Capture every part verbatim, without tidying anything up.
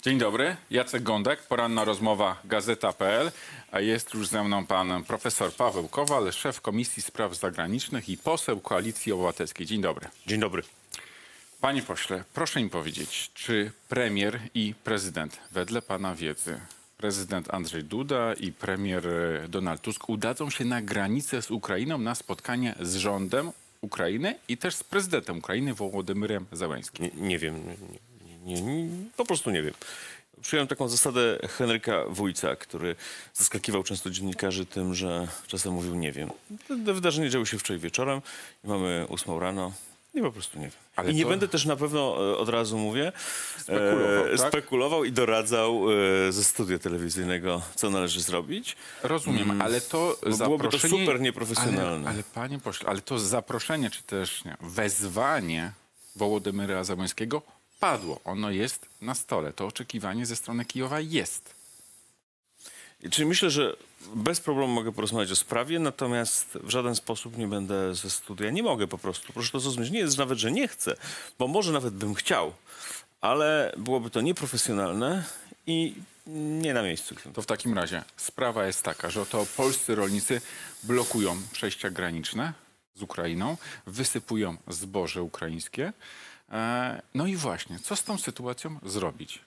Dzień dobry, Jacek Gądek, poranna rozmowa Gazeta kropka pe el, a jest już ze mną pan profesor Paweł Kowal, szef Komisji Spraw Zagranicznych i poseł Koalicji Obywatelskiej. Dzień dobry. Dzień dobry. Panie pośle, proszę mi powiedzieć, czy premier i prezydent, wedle pana wiedzy, prezydent Andrzej Duda i premier Donald Tusk udadzą się na granicę z Ukrainą na spotkanie z rządem Ukrainy i też z prezydentem Ukrainy Wołodymyrem Zełenskim? Nie, nie wiem. Nie, nie, nie, po prostu nie wiem. Przyjąłem taką zasadę Henryka Wójca, który zaskakiwał często dziennikarzy tym, że czasem mówił nie wiem. Te wydarzenia działy się wczoraj wieczorem i mamy ósmą rano i po prostu nie wiem. Ale I nie to... będę też na pewno, od razu mówię, Spekulował, e, tak? spekulował i doradzał e, ze studia telewizyjnego, co należy zrobić. Rozumiem, ale to Bo zaproszenie... byłoby to super nieprofesjonalne. Ale, ale panie pośle, ale to zaproszenie, czy też nie, wezwanie Wołodymyra Zełenskiego padło. Ono jest na stole. To oczekiwanie ze strony Kijowa jest. Czyli myślę, że bez problemu mogę porozmawiać o sprawie, natomiast w żaden sposób nie będę ze studia. Nie mogę po prostu. Proszę to zrozumieć. Nie jest nawet, że nie chcę, bo może nawet bym chciał, ale byłoby to nieprofesjonalne i nie na miejscu. To w takim razie sprawa jest taka, że oto polscy rolnicy blokują przejścia graniczne z Ukrainą, wysypują zboże ukraińskie. No i właśnie, co z tą sytuacją zrobić?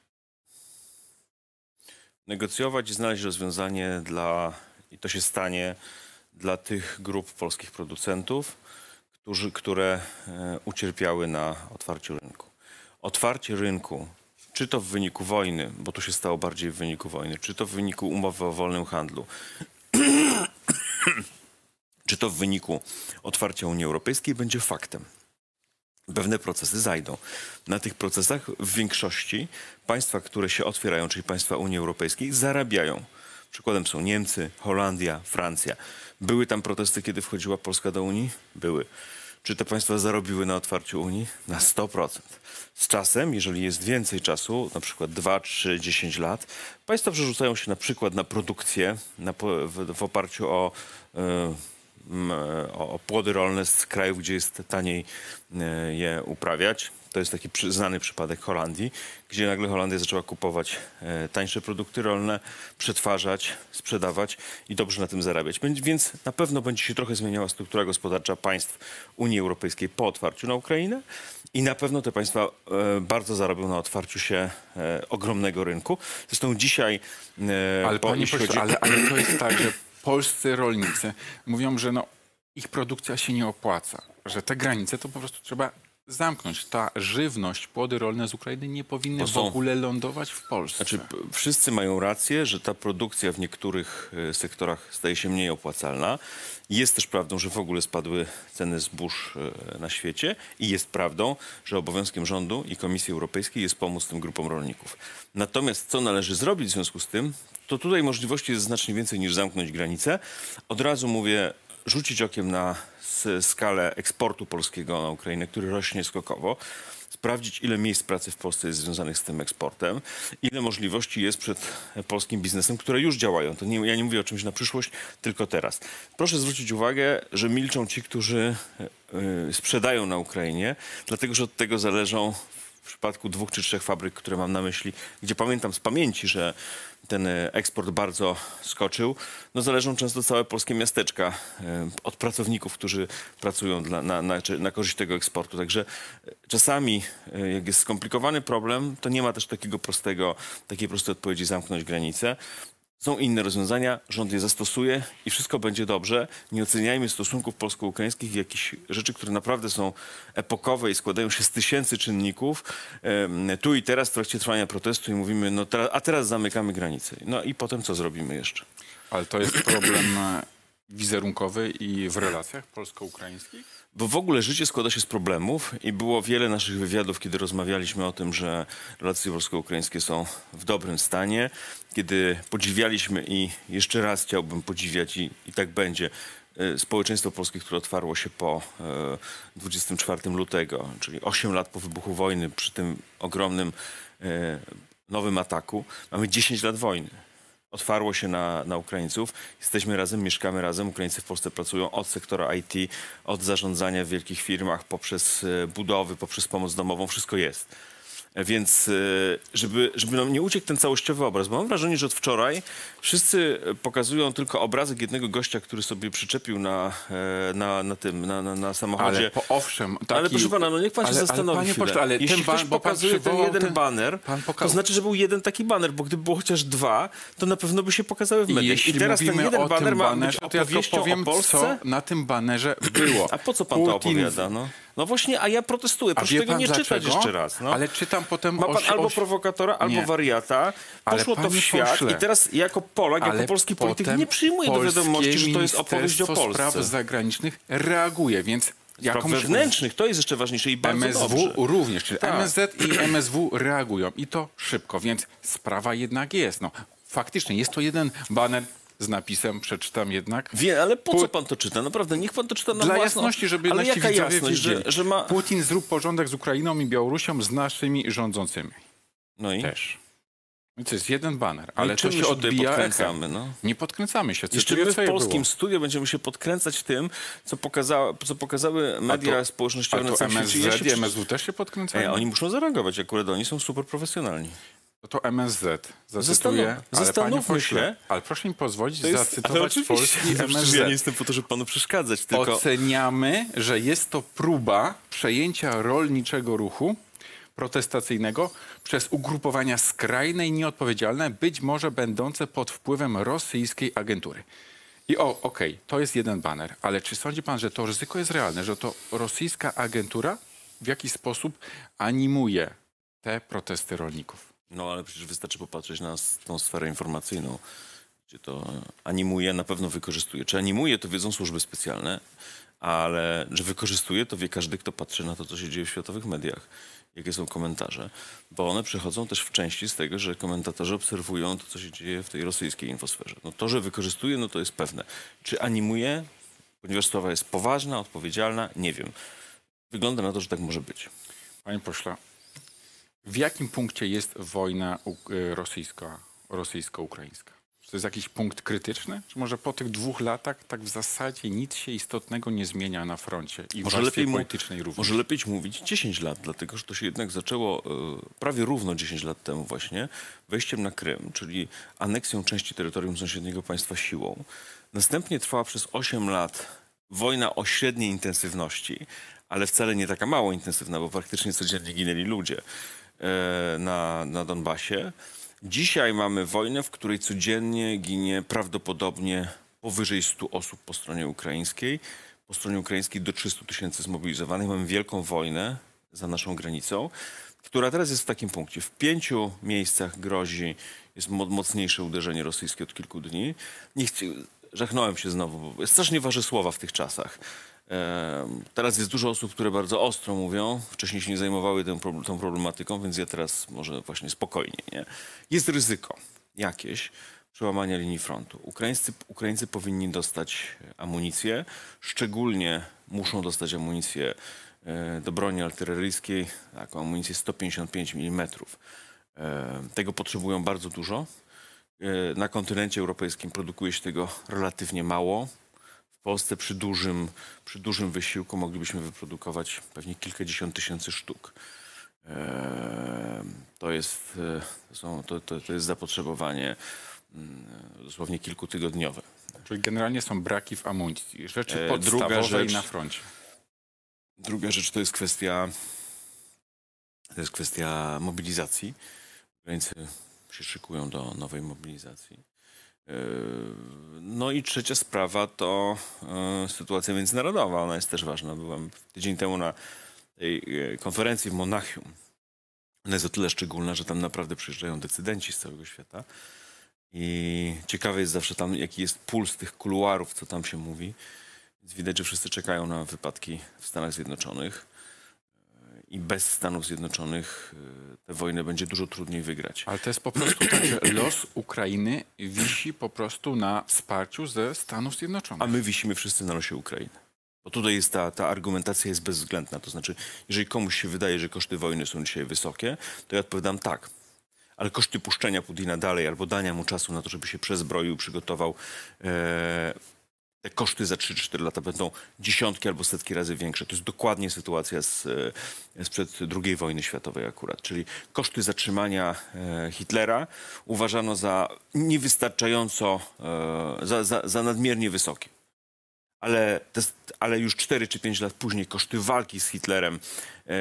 Negocjować i znaleźć rozwiązanie dla, i to się stanie, dla tych grup polskich producentów, którzy, które e, ucierpiały na otwarciu rynku. Otwarcie rynku, czy to w wyniku wojny, bo to się stało bardziej w wyniku wojny, czy to w wyniku umowy o wolnym handlu, czy to w wyniku otwarcia Unii Europejskiej, będzie faktem. Pewne procesy zajdą. Na tych procesach w większości państwa, które się otwierają, czyli państwa Unii Europejskiej, zarabiają. Przykładem są Niemcy, Holandia, Francja. Były tam protesty, kiedy wchodziła Polska do Unii? Były. Czy te państwa zarobiły na otwarciu Unii? Na sto procent. Z czasem, jeżeli jest więcej czasu, na przykład dwa, trzy, dziesięć lat, państwa przerzucają się na przykład na produkcję na, w, w oparciu o... Yy, O, o płody rolne z krajów, gdzie jest taniej je uprawiać. To jest taki przy, znany przypadek Holandii, gdzie nagle Holandia zaczęła kupować e, tańsze produkty rolne, przetwarzać, sprzedawać i dobrze na tym zarabiać. Więc na pewno będzie się trochę zmieniała struktura gospodarcza państw Unii Europejskiej po otwarciu na Ukrainę i na pewno te państwa e, bardzo zarobią na otwarciu się e, ogromnego rynku. Zresztą dzisiaj... E, ale, po, panie pośle, chodzi... ale, ale to jest tak, że polscy rolnicy mówią, że no, ich produkcja się nie opłaca, że te granice to po prostu trzeba zamknąć. Ta żywność, płody rolne z Ukrainy nie powinny są... w ogóle lądować w Polsce. Znaczy, wszyscy mają rację, że ta produkcja w niektórych sektorach staje się mniej opłacalna. Jest też prawdą, że w ogóle spadły ceny zbóż na świecie i jest prawdą, że obowiązkiem rządu i Komisji Europejskiej jest pomóc tym grupom rolników. Natomiast co należy zrobić w związku z tym, to tutaj możliwości jest znacznie więcej niż zamknąć granice. Od razu mówię, rzucić okiem na skalę eksportu polskiego na Ukrainę, który rośnie skokowo. Sprawdzić, ile miejsc pracy w Polsce jest związanych z tym eksportem, ile możliwości jest przed polskim biznesem, które już działają. To nie, ja nie mówię o czymś na przyszłość, tylko teraz. Proszę zwrócić uwagę, że milczą ci, którzy y, sprzedają na Ukrainie, dlatego że od tego zależą w przypadku dwóch czy trzech fabryk, które mam na myśli, gdzie pamiętam z pamięci, że ten eksport bardzo skoczył, no zależą często całe polskie miasteczka od pracowników, którzy pracują dla, na, na, na korzyść tego eksportu. Także czasami, jak jest skomplikowany problem, to nie ma też takiego prostego, takiej prostej odpowiedzi zamknąć granicę. Są inne rozwiązania, rząd je zastosuje i wszystko będzie dobrze. Nie oceniajmy stosunków polsko-ukraińskich, jakichś rzeczy, które naprawdę są epokowe i składają się z tysięcy czynników. Tu i teraz w trakcie trwania protestu i mówimy, no teraz, a teraz zamykamy granice. No i potem co zrobimy jeszcze? Ale to jest problem wizerunkowy i w relacjach polsko-ukraińskich? Bo w ogóle życie składa się z problemów i było wiele naszych wywiadów, kiedy rozmawialiśmy o tym, że relacje polsko-ukraińskie są w dobrym stanie, kiedy podziwialiśmy i jeszcze raz chciałbym podziwiać i, i tak będzie społeczeństwo polskie, które otwarło się po dwudziestego czwartego lutego, czyli osiem lat po wybuchu wojny, przy tym ogromnym nowym ataku. Mamy dziesięć lat wojny. Otwarło się na, na Ukraińców. Jesteśmy razem, mieszkamy razem. Ukraińcy w Polsce pracują od sektora I T, od zarządzania w wielkich firmach, poprzez budowy, poprzez pomoc domową. Wszystko jest. Więc y, żeby, żeby nam nie uciekł ten całościowy obraz, bo mam wrażenie, że od wczoraj wszyscy pokazują tylko obrazek jednego gościa, który sobie przyczepił na, e, na, na tym, na, na, na samochodzie. Ale po, owszem, taki... Ale proszę pana, no niech pan się ale, zastanowi ale, panie chwilę. pośle, ale Jeśli ten ktoś ban, bo pan pokazuje ten przywołał jeden ten- baner, pan poka- to znaczy, że był jeden taki baner, bo gdyby było chociaż dwa, to na pewno by się pokazały w I mediach. jeśli I teraz ten mówimy jeden o baner tym ma być banerze, to ja tylko opowieścią powiem, o Polsce? co na tym banerze było. A po co pan to Putin- opowiada? No, no właśnie, a ja protestuję. A Proszę wie tego pan nie czytać dlaczego? jeszcze raz. No. Ale czytam potem... Ma pan oś- albo oś- prowokatora, albo Nie. wariata. Ale Poszło to w panie świat pośle, i teraz jako Polak, jako Ale polski polityk potem nie przyjmuję do wiadomości, polskie że to jest opowieść o Ministerstwo Polsce. Spraw Zagranicznych reaguje, więc Spraw jakąś... wewnętrznych, to jest jeszcze ważniejsze i bardzo M S W dobrze. również, czyli Tak. M S Z i M S W reagują i to szybko, więc sprawa jednak jest. No, faktycznie jest to jeden baner z napisem, przeczytam jednak. Wie, ale po Pu- co pan to czyta? Naprawdę, niech pan to czyta na Dla własną... jasności, żeby Ale nasi jaka widzowie jasność, wiedzieli. że, że ma... Putin zrób porządek z Ukrainą i Białorusią, z naszymi rządzącymi. No i? Też. Więc to jest jeden baner, Ale ale to czym my się tutaj odbija echem. podkręcamy, no? Nie podkręcamy się. Jeszcze Cytuję, my w co je polskim było. studiu będziemy się podkręcać tym, co, pokazała, co pokazały media A to- społecznościowe A na to całym M S świecie. Ja Z się i M S W też się podkręcają? Ej, oni muszą zareagować, akurat oni są super profesjonalni. No to M S Z. Zacytuję. Zastanów- ale zastanówmy panie pośle, się. Ale proszę mi pozwolić To jest, ale zacytować oczywiście, polski no M S przecież Z. ja nie jestem po to, żeby panu przeszkadzać, tylko... Oceniamy, że jest to próba przejęcia rolniczego ruchu protestacyjnego przez ugrupowania skrajne i nieodpowiedzialne, być może będące pod wpływem rosyjskiej agentury. I o, okej, to jest jeden baner, ale czy sądzi pan, że to ryzyko jest realne, że to rosyjska agentura w jakiś sposób animuje te protesty rolników? No ale przecież wystarczy popatrzeć na s- tą sferę informacyjną, gdzie to animuje, na pewno wykorzystuje. Czy animuje, to wiedzą służby specjalne, ale że wykorzystuje, to wie każdy, kto patrzy na to, co się dzieje w światowych mediach, jakie są komentarze, bo one przychodzą też w części z tego, że komentatorzy obserwują to, co się dzieje w tej rosyjskiej infosferze. No to, że wykorzystuje, no to jest pewne. Czy animuje, ponieważ sprawa jest poważna, odpowiedzialna, nie wiem. Wygląda na to, że tak może być. Panie pośle, w jakim punkcie jest wojna u- y, rosyjska, rosyjsko-ukraińska? Czy to jest jakiś punkt krytyczny? Czy może po tych dwóch latach tak w zasadzie nic się istotnego nie zmienia na froncie i w Może warstwie lepiej, mu, politycznej również? może lepiej mówić dziesięć lat, dlatego że to się jednak zaczęło e, prawie równo dziesięć lat temu właśnie, wejściem na Krym, czyli aneksją części terytorium sąsiedniego państwa siłą. Następnie trwała przez osiem lat wojna o średniej intensywności, ale wcale nie taka mało intensywna, bo praktycznie codziennie ginęli ludzie e, na, na Donbasie. Dzisiaj mamy wojnę, w której codziennie ginie prawdopodobnie powyżej stu osób po stronie ukraińskiej. Po stronie ukraińskiej do trzystu tysięcy zmobilizowanych. Mamy wielką wojnę za naszą granicą, która teraz jest w takim punkcie. W pięciu miejscach grozi, jest mo- mocniejsze uderzenie rosyjskie od kilku dni. Nie chci- Żachnąłem się znowu, bo strasznie waży słowa w tych czasach. Em, Teraz jest dużo osób, które bardzo ostro mówią. Wcześniej się nie zajmowały tą, prob- tą problematyką, więc ja teraz może właśnie spokojnie. Nie? Jest ryzyko jakieś przełamania linii frontu. Ukraińscy, Ukraińcy powinni dostać amunicję. Szczególnie muszą dostać amunicję e, do broni artyleryjskiej, taką amunicję sto pięćdziesiąt pięć milimetrów. E, Tego potrzebują bardzo dużo. E, Na kontynencie europejskim produkuje się tego relatywnie mało. W Polsce przy dużym, przy dużym wysiłku moglibyśmy wyprodukować pewnie kilkadziesiąt tysięcy sztuk. E, To jest, e, to są, to, to, to jest zapotrzebowanie mm, dosłownie kilkutygodniowe. Czyli generalnie są braki w amunicji. Rzeczy E, druga podstawowej rzecz- na froncie. Druga rzecz to jest kwestia, to jest kwestia mobilizacji. Ukraińcy się szykują do nowej mobilizacji. E, No i trzecia sprawa to e, sytuacja międzynarodowa. Ona jest też ważna. Byłem tydzień temu na tej e, konferencji w Monachium. Ona jest o tyle szczególna, że tam naprawdę przyjeżdżają decydenci z całego świata. I ciekawe jest zawsze tam, jaki jest puls tych kuluarów, co tam się mówi. Więc widać, że wszyscy czekają na wypadki w Stanach Zjednoczonych. I bez Stanów Zjednoczonych e, tę wojnę będzie dużo trudniej wygrać. Ale to jest po prostu tak, że los Ukrainy wisi po prostu na wsparciu ze Stanów Zjednoczonych. A my wisimy wszyscy na losie Ukrainy. Bo tutaj jest ta, ta argumentacja jest bezwzględna. To znaczy, jeżeli komuś się wydaje, że koszty wojny są dzisiaj wysokie, to ja odpowiadam tak. Ale koszty puszczenia Putina dalej albo dania mu czasu na to, żeby się przezbroił, przygotował, e, te koszty za trzy cztery lata będą dziesiątki albo setki razy większe. To jest dokładnie sytuacja z, e, sprzed drugiej wojny światowej akurat. Czyli koszty zatrzymania e, Hitlera uważano za niewystarczająco, e, za, za, za nadmiernie wysokie. Ale, to jest, ale już cztery czy pięć lat później koszty walki z Hitlerem e,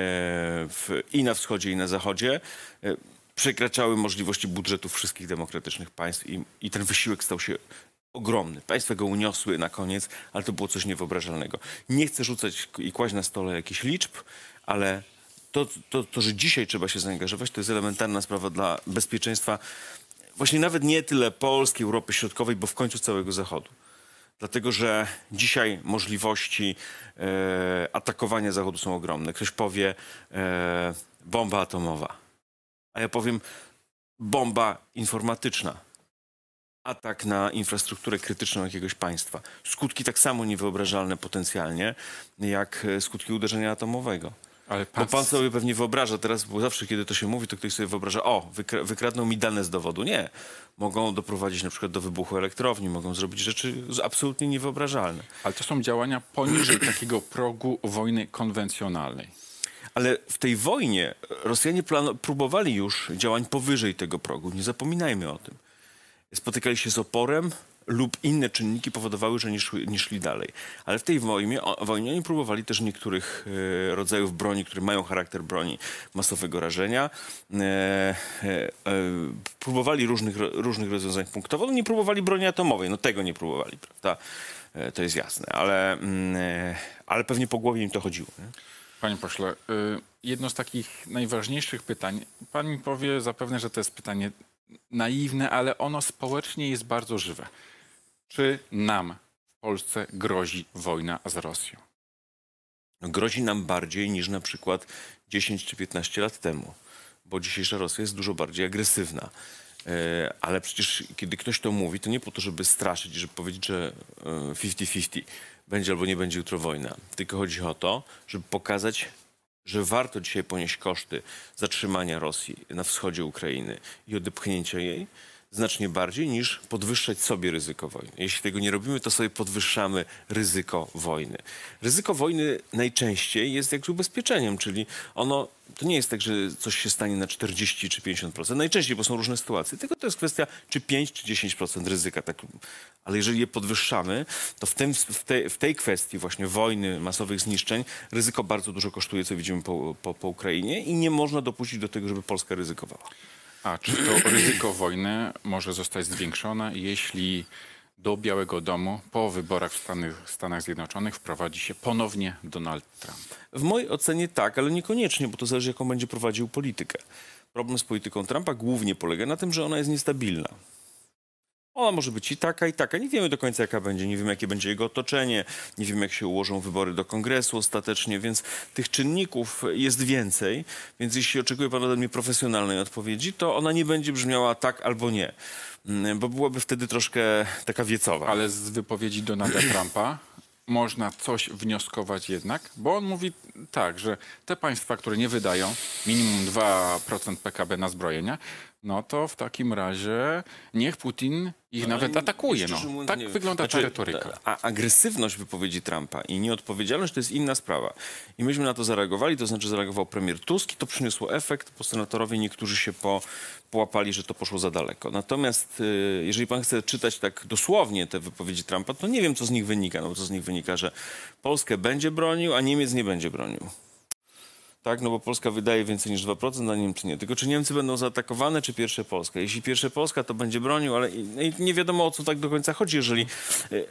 w, i na wschodzie, i na zachodzie e, przekraczały możliwości budżetów wszystkich demokratycznych państw i, i ten wysiłek stał się ogromny. Państwa go uniosły na koniec, ale to było coś niewyobrażalnego. Nie chcę rzucać i kłaść na stole jakichś liczb, ale to, to, to, że dzisiaj trzeba się zaangażować, to jest elementarna sprawa dla bezpieczeństwa właśnie nawet nie tyle Polski, Europy Środkowej, bo w końcu całego Zachodu. Dlatego, że dzisiaj możliwości e, atakowania Zachodu są ogromne. Ktoś powie e, bomba atomowa, a ja powiem bomba informatyczna. Atak na infrastrukturę krytyczną jakiegoś państwa. Skutki tak samo niewyobrażalne potencjalnie, jak skutki uderzenia atomowego. Ale pan... Bo pan sobie pewnie wyobraża teraz, bo zawsze kiedy to się mówi, to ktoś sobie wyobraża, o, wykra wykradną mi dane z dowodu. Nie. Mogą doprowadzić na przykład do wybuchu elektrowni, mogą zrobić rzeczy absolutnie niewyobrażalne. Ale to są działania poniżej takiego progu wojny konwencjonalnej. Ale w tej wojnie Rosjanie próbowali już działań powyżej tego progu. Nie zapominajmy o tym. Spotykali się z oporem lub inne czynniki powodowały, że nie, szły, nie szli dalej. Ale w tej wojnie, o, wojnie oni próbowali też niektórych e, rodzajów broni, które mają charakter broni masowego rażenia. E, e, e, próbowali różnych, różnych rozwiązań punktowo. No nie próbowali broni atomowej. No tego nie próbowali, prawda? E, to jest jasne. Ale, mm, ale pewnie po głowie im to chodziło. Nie? Panie pośle, jedno z takich najważniejszych pytań. Pan mi powie zapewne, że to jest pytanie naiwne, ale ono społecznie jest bardzo żywe. Czy nam w Polsce grozi wojna z Rosją? Grozi nam bardziej niż na przykład dziesięć czy piętnaście lat temu, bo dzisiejsza Rosja jest dużo bardziej agresywna. Ale przecież kiedy ktoś to mówi, to nie po to, żeby straszyć, żeby powiedzieć, że fifty fifty będzie albo nie będzie jutro wojna. Tylko chodzi o to, żeby pokazać, że warto dzisiaj ponieść koszty zatrzymania Rosji na wschodzie Ukrainy i odepchnięcia jej znacznie bardziej niż podwyższać sobie ryzyko wojny. Jeśli tego nie robimy, to sobie podwyższamy ryzyko wojny. Ryzyko wojny najczęściej jest jakby ubezpieczeniem, czyli ono, to nie jest tak, że coś się stanie na czterdzieści czy pięćdziesiąt procent. Najczęściej, bo są różne sytuacje. Tylko to jest kwestia czy pięć czy dziesięć procent ryzyka. Tak. Ale jeżeli je podwyższamy, to w, tym, w, tej, w tej kwestii właśnie wojny, masowych zniszczeń, ryzyko bardzo dużo kosztuje, co widzimy po, po, po Ukrainie i nie można dopuścić do tego, żeby Polska ryzykowała. A czy to ryzyko wojny może zostać zwiększone, jeśli do Białego Domu po wyborach w Stanach, Stanach Zjednoczonych wprowadzi się ponownie Donald Trump? W mojej ocenie tak, ale niekoniecznie, bo to zależy, jaką będzie prowadził politykę. Problem z polityką Trumpa głównie polega na tym, że ona jest niestabilna. Ona może być i taka, i taka. Nie wiemy do końca, jaka będzie. Nie wiemy, jakie będzie jego otoczenie. Nie wiemy, jak się ułożą wybory do kongresu ostatecznie, więc tych czynników jest więcej. Więc jeśli oczekuje pan ode mnie profesjonalnej odpowiedzi, to ona nie będzie brzmiała tak albo nie. Bo byłaby wtedy troszkę taka wiecowa. Ale z wypowiedzi Donalda Trumpa można coś wnioskować jednak, bo on mówi tak, że te państwa, które nie wydają minimum dwa procent P K B na zbrojenia, no to w takim razie niech Putin ich No, nawet atakuje. No. mówiąc, Tak nie- wygląda znaczy, ta retoryka. A agresywność wypowiedzi Trumpa i nieodpowiedzialność to jest inna sprawa. I myśmy na to zareagowali, to znaczy zareagował premier Tusk i to przyniosło efekt, bo senatorowie niektórzy się po, połapali, że to poszło za daleko. Natomiast y, jeżeli pan chce czytać tak dosłownie te wypowiedzi Trumpa, to nie wiem, co z nich wynika. No, co z nich wynika, że Polskę będzie bronił, a Niemiec nie będzie bronił. Tak, no bo Polska wydaje więcej niż dwa procent, a Niemcy nie. Tylko czy Niemcy będą zaatakowane, czy pierwsze Polska? Jeśli pierwsze Polska, to będzie bronił, ale i- nie wiadomo, o co tak do końca chodzi, jeżeli... E, e,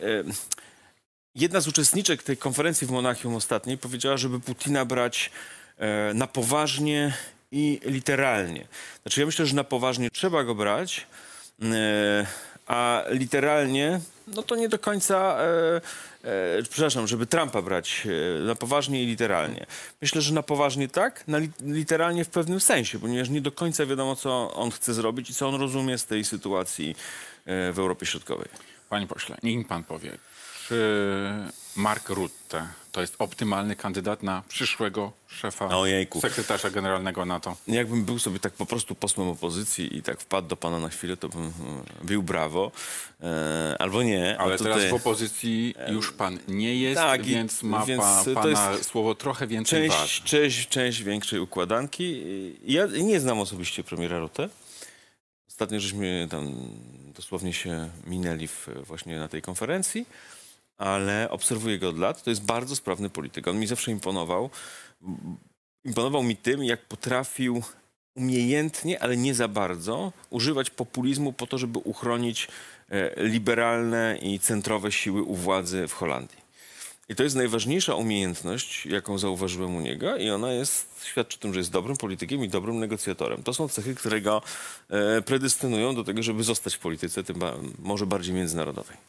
jedna z uczestniczek tej konferencji w Monachium ostatniej powiedziała, żeby Putina brać e, na poważnie i literalnie. Znaczy ja myślę, że na poważnie trzeba go brać, e, a literalnie, no to nie do końca... E, E, przepraszam, żeby Trumpa brać e, na poważnie i literalnie. Myślę, że na poważnie tak, na li, literalnie w pewnym sensie, ponieważ nie do końca wiadomo, co on chce zrobić i co on rozumie z tej sytuacji e, w Europie Środkowej. Panie pośle, niech mi pan powie, Czy Mark Rutte to jest optymalny kandydat na przyszłego szefa, Ojejku. sekretarza generalnego NATO? Jakbym był sobie tak po prostu posłem opozycji i tak wpadł do pana na chwilę, to bym mm, bił brawo. E, albo nie. a Ale tutaj... teraz w opozycji już pan nie jest, tak, i- więc ma więc pa, to pana jest słowo trochę więcej Część, waży. część, część większej układanki. Ja nie znam osobiście premiera Rutte. Ostatnio żeśmy tam dosłownie się minęli w, właśnie na tej konferencji, ale obserwuję go od lat. To jest bardzo sprawny polityk. On mi zawsze imponował. Imponował mi tym, jak potrafił umiejętnie, ale nie za bardzo, używać populizmu po to, żeby uchronić e, liberalne i centrowe siły u władzy w Holandii. I to jest najważniejsza umiejętność, jaką zauważyłem u niego i ona jest, świadczy o tym, że jest dobrym politykiem i dobrym negocjatorem. To są cechy, które go e, predestynują do tego, żeby zostać w polityce, tym ba może bardziej międzynarodowej.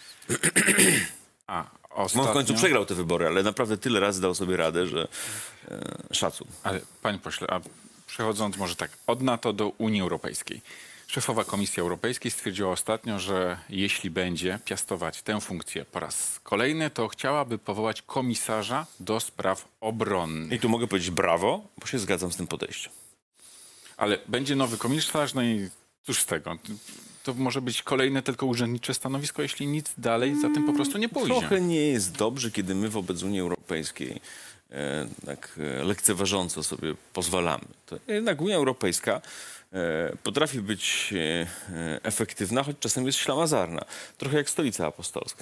A, On w końcu ostatnio... przegrał te wybory, ale naprawdę tyle razy dał sobie radę, że e, szacun. Ale panie pośle, a przechodząc może tak od NATO do Unii Europejskiej. Szefowa Komisji Europejskiej stwierdziła ostatnio, że jeśli będzie piastować tę funkcję po raz kolejny, to chciałaby powołać komisarza do spraw obronnych. I tu mogę powiedzieć brawo, bo się zgadzam z tym podejściem. Ale będzie nowy komisarz, no i cóż z tego? To może być kolejne tylko urzędnicze stanowisko, jeśli nic dalej za tym po prostu nie pójdzie. Trochę nie jest dobrze, kiedy my wobec Unii Europejskiej e, tak e, lekceważąco sobie pozwalamy. To jednak Unia Europejska e, potrafi być e, efektywna, choć czasem jest ślamazarna. Trochę jak Stolica Apostolska.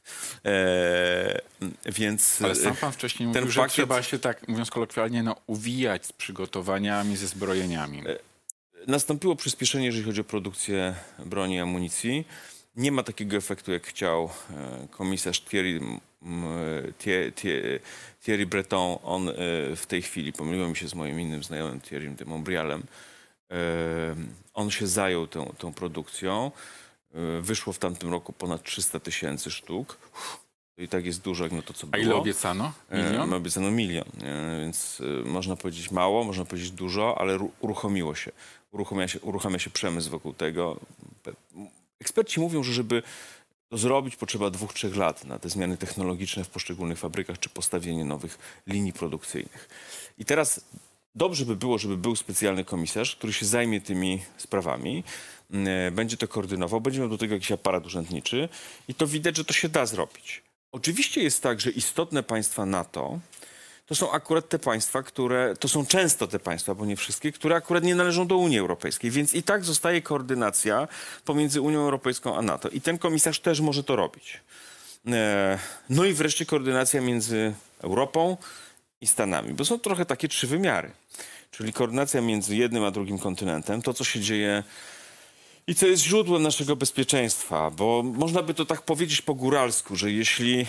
E, więc Ale sam pan wcześniej ten mówił, że pakiet- trzeba się tak, mówiąc kolokwialnie, no, uwijać z przygotowaniami, ze zbrojeniami. Nastąpiło przyspieszenie, jeżeli chodzi o produkcję broni i amunicji. Nie ma takiego efektu, jak chciał e, komisarz Thierry, m, Thie- Thie- Thierry Breton. On e, w tej chwili, pomyliłem mi się z moim innym znajomym Thierrym de Montbrialem, e, on się zajął tą, tą produkcją. E, wyszło w tamtym roku ponad trzysta tysięcy sztuk. Uff, to i tak jest dużo, jak na to, co A było. ile obiecano? Milion? E, obiecano milion, e, więc e, można powiedzieć mało, można powiedzieć dużo, ale ru- uruchomiło się. Uruchamia się, uruchamia się przemysł wokół tego. Pe- Eksperci mówią, że żeby to zrobić, potrzeba dwóch, trzech lat na te zmiany technologiczne w poszczególnych fabrykach, czy postawienie nowych linii produkcyjnych. I teraz dobrze by było, żeby był specjalny komisarz, który się zajmie tymi sprawami, e, będzie to koordynował, będzie miał do tego jakiś aparat urzędniczy i to widać, że to się da zrobić. Oczywiście jest tak, że istotne państwa NATO to są akurat te państwa, które, to są często te państwa, bo nie wszystkie, które akurat nie należą do Unii Europejskiej, więc i tak zostaje koordynacja pomiędzy Unią Europejską a NATO i ten komisarz też może to robić. E, no i wreszcie koordynacja między Europą i Stanami, bo są trochę takie trzy wymiary, czyli koordynacja między jednym a drugim kontynentem, to co się dzieje i co jest źródłem naszego bezpieczeństwa, bo można by to tak powiedzieć po góralsku, że jeśli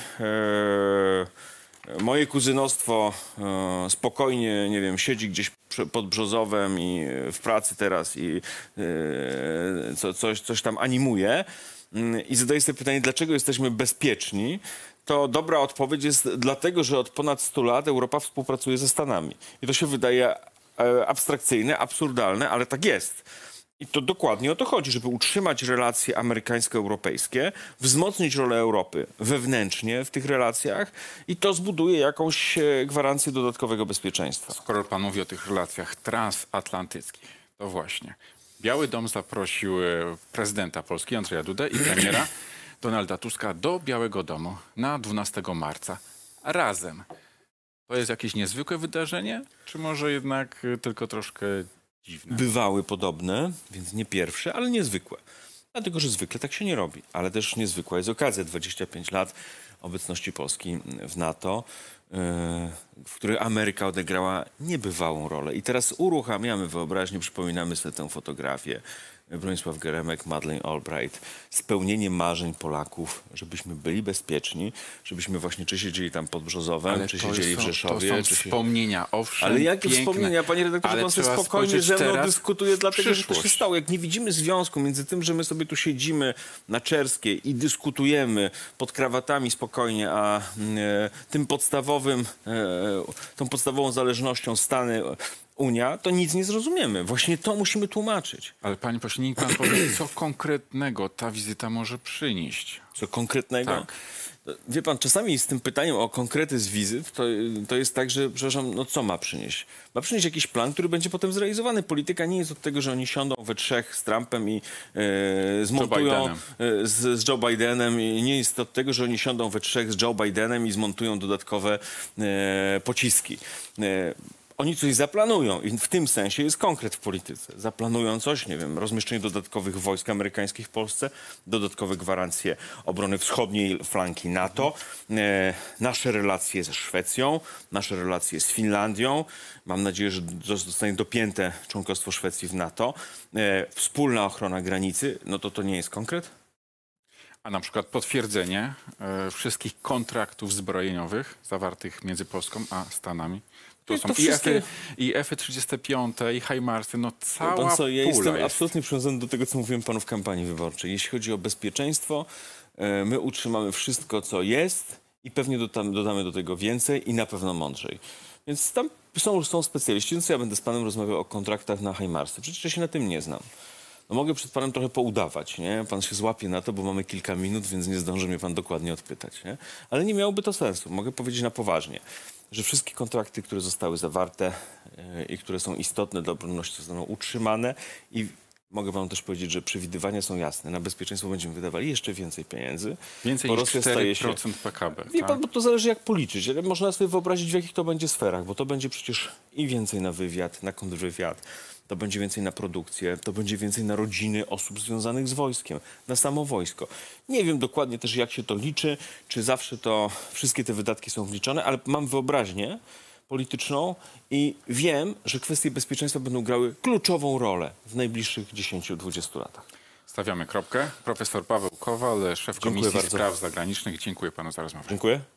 e, moje kuzynostwo e, spokojnie, nie wiem, siedzi gdzieś przy- pod Brzozowem i e, w pracy teraz i e, co, coś, coś tam animuje mm, i zadaje sobie pytanie, dlaczego jesteśmy bezpieczni, to dobra odpowiedź jest dlatego, że od ponad stu lat Europa współpracuje ze Stanami. I to się wydaje e, abstrakcyjne, absurdalne, ale tak jest. I to dokładnie o to chodzi, żeby utrzymać relacje amerykańsko-europejskie, wzmocnić rolę Europy wewnętrznie w tych relacjach i to zbuduje jakąś e, gwarancję dodatkowego bezpieczeństwa. Skoro pan mówi o tych relacjach transatlantyckich, to właśnie. Biały Dom zaprosił e, prezydenta Polski Andrzeja Dudę i premiera Donalda Tuska do Białego Domu na dwunastego marca razem. To jest jakieś niezwykłe wydarzenie, czy może jednak e, tylko troszkę dziwne? Bywały podobne, więc nie pierwsze, ale niezwykłe. Dlatego, że zwykle tak się nie robi. Ale też niezwykła jest okazja. dwadzieścia pięć lat obecności Polski w NATO, yy, w której Ameryka odegrała niebywałą rolę. I teraz uruchamiamy wyobraźnię, przypominamy sobie tę fotografię. Bronisław Geremek, Madeleine Albright. Spełnienie marzeń Polaków, żebyśmy byli bezpieczni, żebyśmy właśnie czy siedzieli tam pod Brzozowem, Ale czy to siedzieli są, w Rzeszowie. To są czy się... wspomnienia, owszem, Ale jakie piękne. wspomnienia, panie redaktorze, Ale pan sobie trzeba spokojnie spojrzeć ze mną teraz dyskutuje, dlatego że to się przyszłość. stało. Jak nie widzimy związku między tym, że my sobie tu siedzimy na Czerskiej i dyskutujemy pod krawatami spokojnie, a e, tym podstawowym, e, tą podstawową zależnością Stany, Unia, to nic nie zrozumiemy. Właśnie to musimy tłumaczyć. Ale panie pośle, niech pan powie, co konkretnego ta wizyta może przynieść. Co konkretnego? Tak. Wie pan, czasami z tym pytaniem o konkrety z wizyt, to, to jest tak, że, przepraszam, no co ma przynieść? Ma przynieść jakiś plan, który będzie potem zrealizowany. Polityka nie jest od tego, że oni siądą we trzech z Trumpem i e, zmontują Bidenem. e, z, z Joe Bidenem. I nie jest od tego, że oni siądą we trzech z Joe Bidenem i zmontują dodatkowe e, pociski. E, Oni coś zaplanują i w tym sensie jest konkret w polityce. Zaplanują coś, nie wiem, rozmieszczenie dodatkowych wojsk amerykańskich w Polsce, dodatkowe gwarancje obrony wschodniej flanki NATO, e, nasze relacje ze Szwecją, nasze relacje z Finlandią. Mam nadzieję, że zostanie dopięte członkostwo Szwecji w NATO. E, wspólna ochrona granicy, no to to nie jest konkret? A na przykład potwierdzenie e, wszystkich kontraktów zbrojeniowych zawartych między Polską a Stanami. To To są wszystkie- i F-y, i F-y trzydzieści pięć, i HIMARSy, no cała Pan co, ja pula jestem jest. absolutnie przywiązany do tego, co mówiłem panu w kampanii wyborczej. Jeśli chodzi o bezpieczeństwo, e, my utrzymamy wszystko, co jest i pewnie dodamy, dodamy do tego więcej i na pewno mądrzej. Więc tam są, są specjaliści, więc ja będę z panem rozmawiał o kontraktach na HIMARSy. Przecież ja się na tym nie znam. No mogę przed panem trochę poudawać, nie? Pan się złapie na to, bo mamy kilka minut, więc nie zdąży mnie pan dokładnie odpytać, nie? Ale nie miałoby to sensu. Mogę powiedzieć na poważnie, że wszystkie kontrakty, które zostały zawarte yy, i które są istotne dla obronności, zostaną utrzymane i mogę panu też powiedzieć, że przewidywania są jasne. Na bezpieczeństwo będziemy wydawali jeszcze więcej pieniędzy. Więcej bo niż Rosja cztery staje się... procent P K B. Wie tak? pan, bo to zależy jak policzyć, ale można sobie wyobrazić, w jakich to będzie sferach, bo to będzie przecież i więcej na wywiad, na kontrwywiad, to będzie więcej na produkcję, to będzie więcej na rodziny osób związanych z wojskiem, na samo wojsko. Nie wiem dokładnie też, jak się to liczy, czy zawsze to wszystkie te wydatki są wliczone, ale mam wyobraźnię polityczną i wiem, że kwestie bezpieczeństwa będą grały kluczową rolę w najbliższych dziesięciu do dwudziestu latach. Stawiamy kropkę. Profesor Paweł Kowal, szef Dziękuję Komisji bardzo. Spraw Zagranicznych. Dziękuję panu za rozmowę. Dziękuję.